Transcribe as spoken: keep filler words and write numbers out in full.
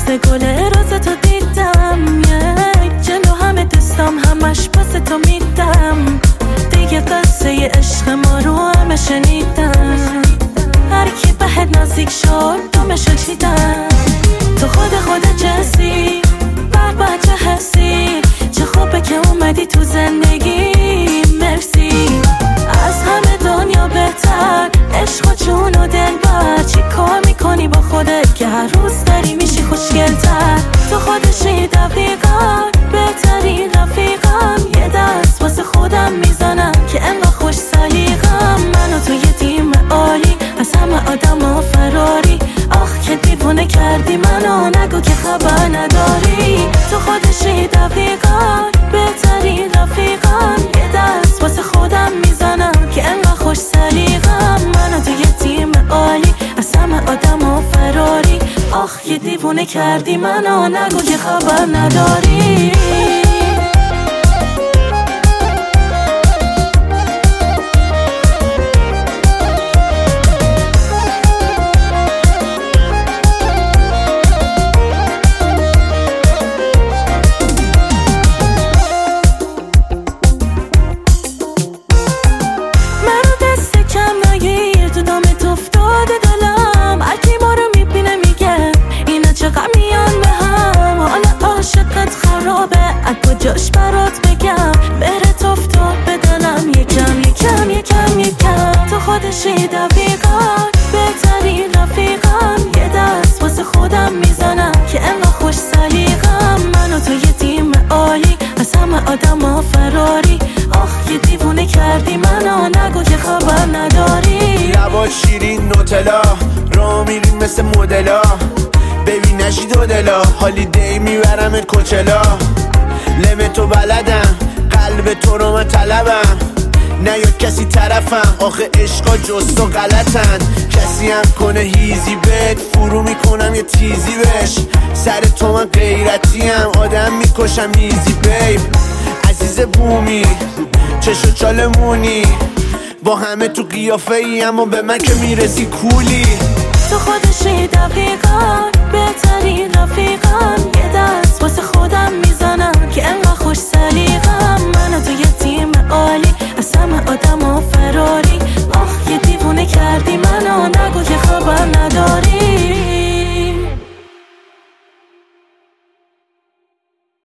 مثل گل راز تو دیدم، یک جلو همه دستام همش پاس تو میدم. دیگه قصه عشق ما رو همه شنیدم، هر کی بهت نزدیک شد دومشو چیدم. تو خود خود جنسی بر بچه حسی، چه خوبه که اومدی تو زندگی، مرسی. از همه دنیا بهتر عشق و جون و دل بر، چی کار میکنی با خودت که هر روز داری میشی خوشگلتر. تو خودشی دقیقا بهترین رفیقم، یه دست واسه خودم میزنم که انقدر خوش سلیقم. من و تو یه تیم عالی، از همه آدم ها فراری. آخ که دیوونه کردی منو، نگو که خبر نداری. تو خودشی دقیقا بهترین رفیقم، یه دست واسه خودم میزنم که انقدر خوش سلیقم. من و تو یه تیم عالی، از همه آدم ها فراری. آخ که دیوونه کردی منو، نگو که خبر نداری. کجاش برات بگم، برت افتاد به دلم یکم یکم یکم یکم. تو خودشی دقیقا بهترین رفیقم، یه دست واسه خودم میزنم که انقدر خوش سلیقم. من و تو یه تیم عالی، از همه آدم ها فراری. آخ که دیوونه کردی منو، نگو که خبر نداری. لبات شیرین نوتلا، را میریم مثل مدلا. ببین نشی دو دلا، حالی دی میبرمت کوچلا. لم تو بلدم، قلب تو رو من طلبم. نیاد کسی طرفم، آخه عشقا جز تو غلطن. کسی هم کنه هیزی بهت، فرو میکنم یه تیزی بش. سر تو من غیرتیم، آدم میکشم میزی بیب. عزیز بومی چشو چالمونی، با همه تو قیافه ای اما به من که میرسی کولی.